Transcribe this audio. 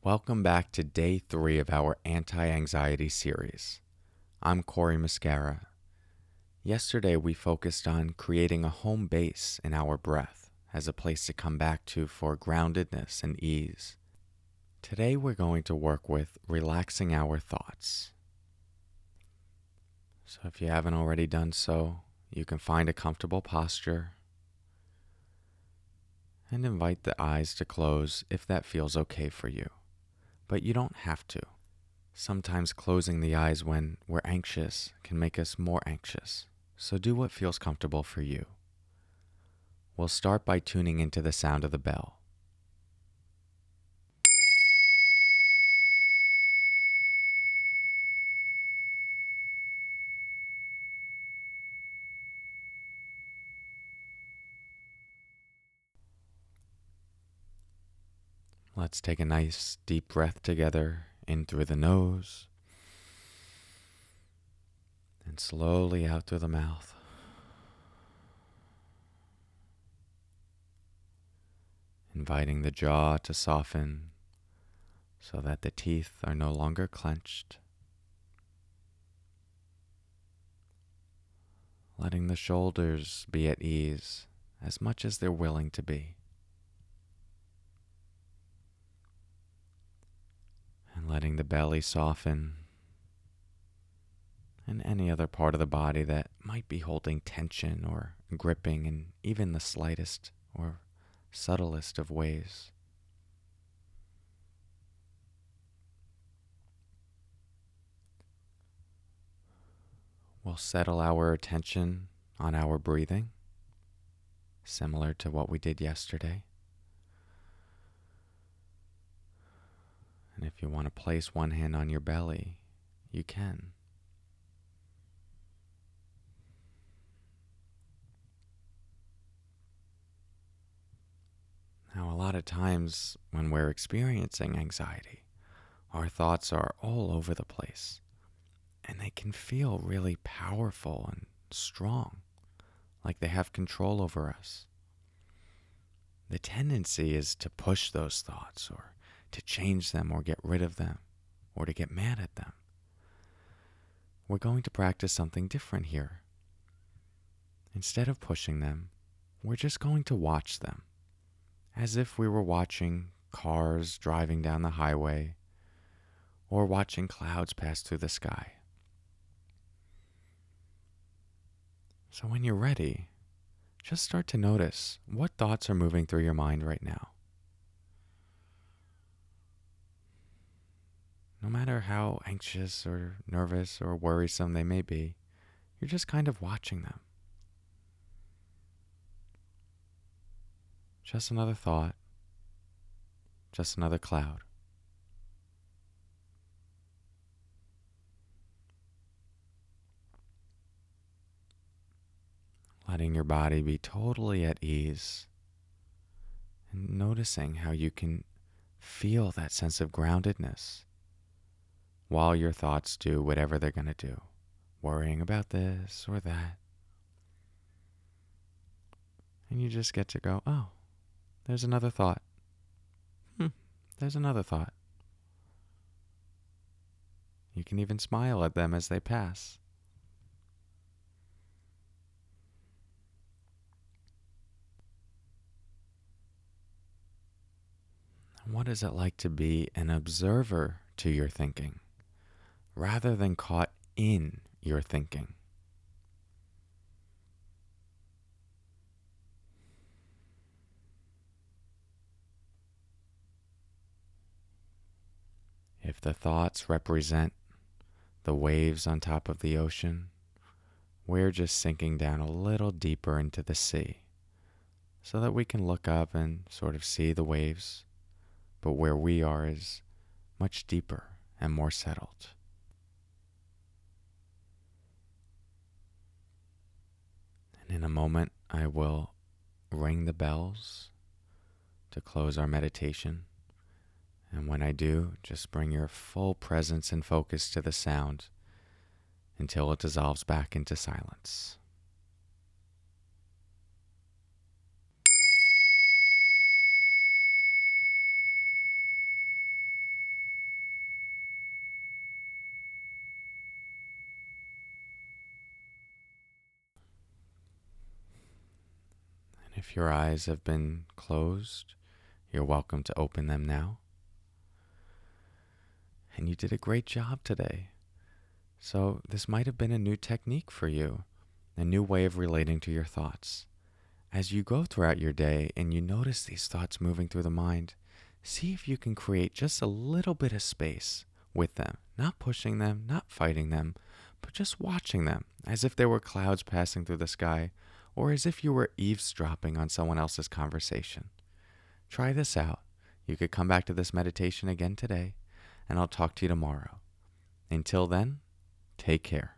Welcome back to day 3 of our anti-anxiety series. I'm Corey Muscara. Yesterday we focused on creating a home base in our breath as a place to come back to for groundedness and ease. Today we're going to work with relaxing our thoughts. So if you haven't already done so, you can find a comfortable posture and invite the eyes to close if that feels okay for you. But you don't have to. Sometimes closing the eyes when we're anxious can make us more anxious, so do what feels comfortable for you. We'll start by tuning into the sound of the bell. Let's take a nice deep breath together in through the nose and slowly out through the mouth. Inviting the jaw to soften so that the teeth are no longer clenched. Letting the shoulders be at ease as much as they're willing to be. And letting the belly soften and any other part of the body that might be holding tension or gripping in even the slightest or subtlest of ways. We'll settle our attention on our breathing, similar to what we did yesterday. And if you want to place one hand on your belly, you can. Now, a lot of times when we're experiencing anxiety, our thoughts are all over the place, and they can feel really powerful and strong, like they have control over us. The tendency is to push those thoughts or to change them or get rid of them or to get mad at them. We're going to practice something different here. Instead of pushing them, we're just going to watch them, as if we were watching cars driving down the highway or watching clouds pass through the sky. So when you're ready, just start to notice what thoughts are moving through your mind right now. No matter how anxious or nervous or worrisome they may be, you're just kind of watching them. Just another thought, just another cloud. Letting your body be totally at ease and noticing how you can feel that sense of groundedness while your thoughts do whatever they're going to do, worrying about this or that. And you just get to go, oh, there's another thought. There's another thought. You can even smile at them as they pass. What is it like to be an observer to your thinking, rather than caught in your thinking? If the thoughts represent the waves on top of the ocean, we're just sinking down a little deeper into the sea so that we can look up and sort of see the waves, but where we are is much deeper and more settled. And in a moment, I will ring the bells to close our meditation. And when I do, just bring your full presence and focus to the sound until it dissolves back into silence. If your eyes have been closed, you're welcome to open them now. And you did a great job today. So this might have been a new technique for you, a new way of relating to your thoughts. As you go throughout your day and you notice these thoughts moving through the mind, see if you can create just a little bit of space with them, not pushing them, not fighting them, but just watching them as if there were clouds passing through the sky or as if you were eavesdropping on someone else's conversation. Try this out. You could come back to this meditation again today, and I'll talk to you tomorrow. Until then, take care.